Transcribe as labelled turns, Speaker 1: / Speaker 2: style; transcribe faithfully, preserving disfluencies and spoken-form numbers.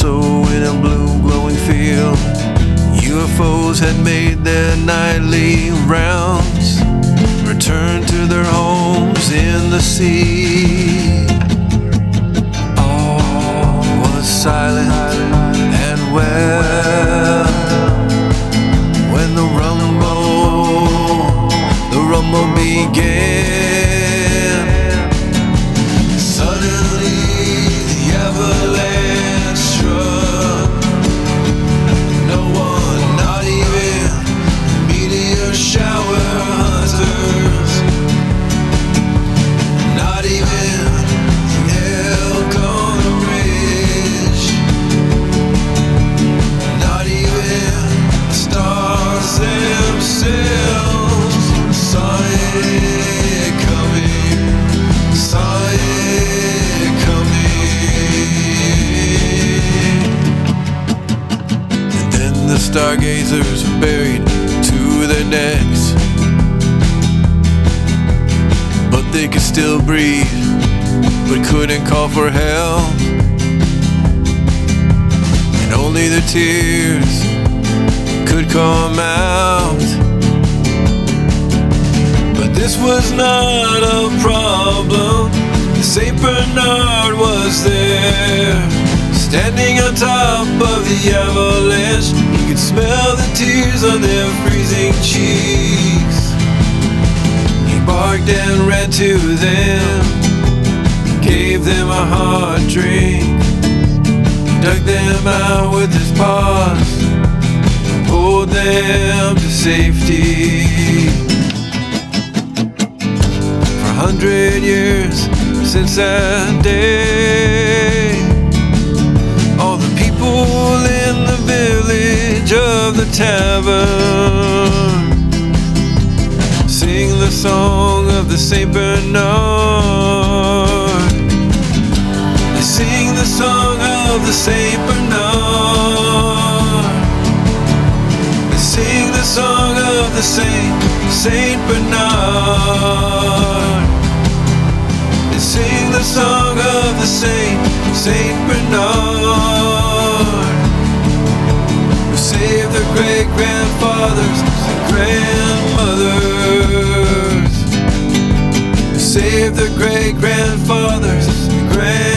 Speaker 1: Also in a blue glowing field, U F Os had made their nightly rounds, returned to their homes in the sea. All was silent and well when the rumble, the rumble began. Suddenly the avalanche struck. No one, not even meteor shower hunters, not even the elk on the ridge, not even the stars themselves saw it coming, saw it coming. And then the stargazers were buried to their necks, but they could still breathe, but couldn't call for help. And only their tears could come out. But this was not a problem. Saint Bernard was there, standing on top of the avalanche. You could smell the tears on their freezing cheeks. He barked and ran to them, gave them a hard drink, dug them out with his paws, pulled them to safety. For a hundred years since that day, all the people in the village of the tavern sing the song of the Saint Bernard. They sing the song of the Saint Bernard. They sing the song of the Saint, Saint Bernard. They sing the song of the Saint, Saint Bernard, who saved their great-grandfathers and grandmothers, who saved their great-grandfathers and grandmothers.